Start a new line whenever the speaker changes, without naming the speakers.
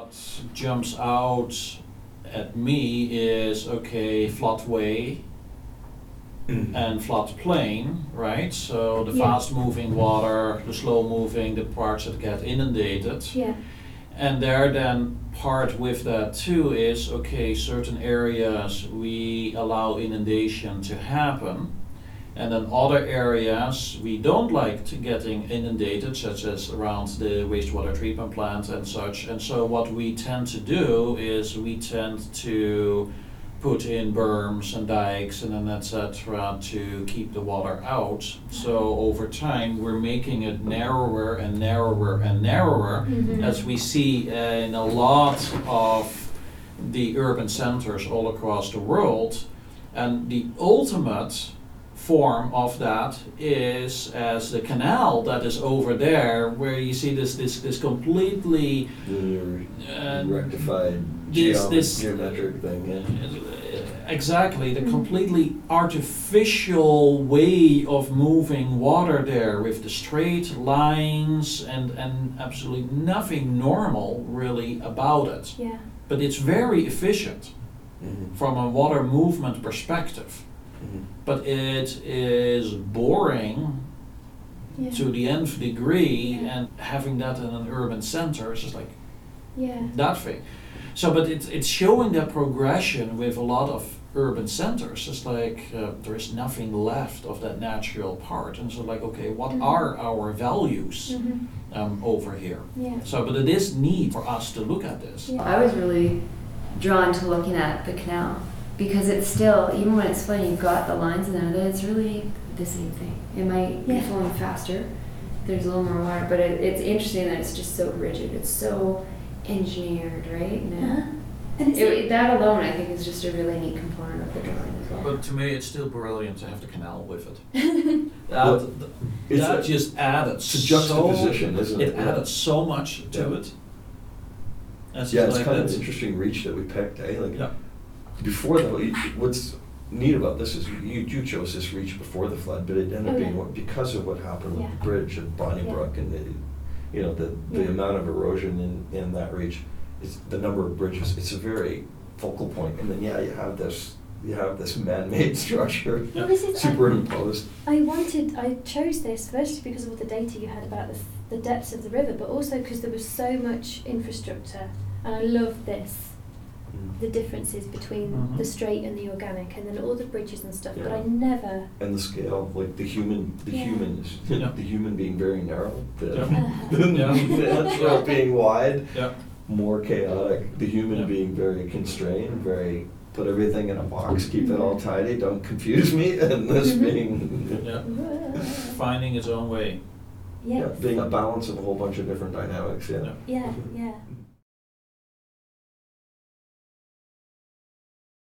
what jumps out at me is, okay, floodway and floodplain, right? So the
Yeah.
fast moving water, the slow moving, the parts that get inundated.
Yeah.
And there then part with that too is, okay, certain areas we allow inundation to happen, and then other areas we don't like to getting inundated, such as around the wastewater treatment plant and such. And so what we tend to do is we tend to put in berms and dikes and then etc. to keep the water out. So over time we're making it narrower and narrower and narrower,
Mhm.
as we see in a lot of the urban centers all across the world. And the ultimate form of that is as the canal that is over there, where you see this completely
Linear,
uh,
rectified
this
geometric thing, yeah.
exactly, the completely artificial way of moving water there, with the straight lines and absolutely nothing normal really about it.
Yeah.
But it's very efficient
Mhm.
from a water movement perspective.
Mhm.
But it is boring
Yeah.
to the nth degree,
Yeah.
and having that in an urban center is just like
Yeah.
that thing. So, but it's showing that progression with a lot of urban centers. It's like there is nothing left of that natural part, and so like, okay, what
Mhm.
are our values
Mhm.
over here?
Yeah.
So, but it is neat for us to look at this.
Yeah.
I was really drawn to looking at the canal because it's still, even when it's flooding, you've got the lines in there, that it's really the same thing. It might be
Yeah.
flowing faster, there's a little more water, but it's interesting that it's just so rigid, it's so engineered, right?
Uh-huh. And it's
That alone, I think, is just a really neat component of the drawing as well.
But to me, it's still brilliant to have the canal with it.
Well,
That,
it's
that
a-
just added
It's a juxtaposition, isn't it?
It added so much to
Yeah.
it. That's
Yeah,
just
it's
like
kind of
that.
an interesting reach that we picked, eh? Like,
Yeah.
before what's neat about this is you chose this reach before the flood, but it ended up
Oh,
being
yeah.
because of what happened with
Yeah.
the bridge at Bonnybrook and the
Yeah.
amount of erosion in that reach, it's the number of bridges. It's a very focal point, and then you have this man-made structure
Well, this is-
superimposed.
I chose this firstly because of all the data you had about the depths of the river, but also because there was so much infrastructure, and I love this, the differences between
Mhm.
the straight and the organic, and then all the bridges and stuff. But
Yeah.
I never.
And the scale, like the human
Yeah.
the human being very narrow,
Yeah.
the natural being wide,
Yeah.
more chaotic, the human
Yeah.
being very constrained, very put everything in a box, keep it all tidy, don't confuse me, and this
Mhm.
being
Yeah. Finding its own way.
Yes.
being a balance of a whole bunch of different dynamics, yeah.
Yeah.
Yeah. Yeah.